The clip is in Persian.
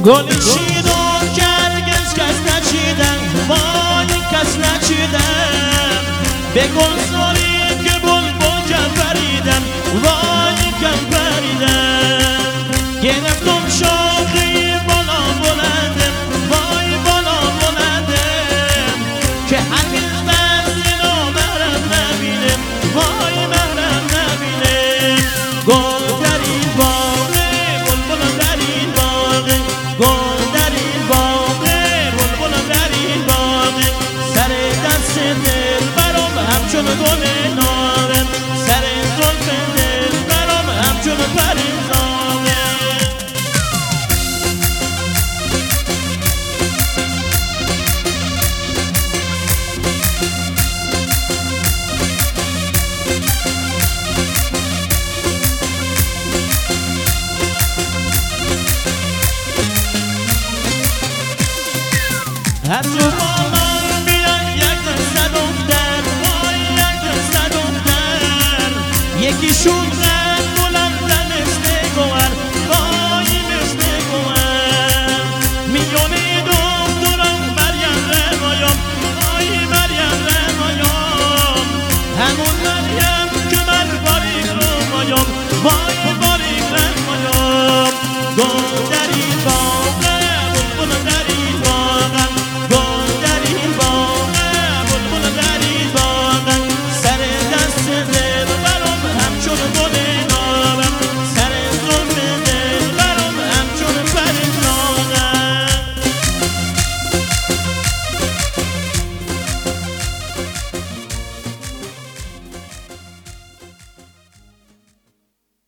گل شیرون که هرگز کس نچیدم، وای کس نچیدم. به گلزاری که بلبل کم پریدم، وای کم پریدم. گرفتم شاخه بالا بلندم، وای بالا بلندم، که هرگز دست نامرم نبینم، وای محرم نبینم. گل در این باغه، بلبل در این باغه، گل در این باغه، بلبل در این باغه. سر دست دل برام همچون گل نارم، سر زلف دل برام همچون پریزانه. هر تو بالان بیان یک دسته دختر، وای یک دسته دختر. یکیشون قد بلندن مثل گوهر، وای مثل گوهر. میون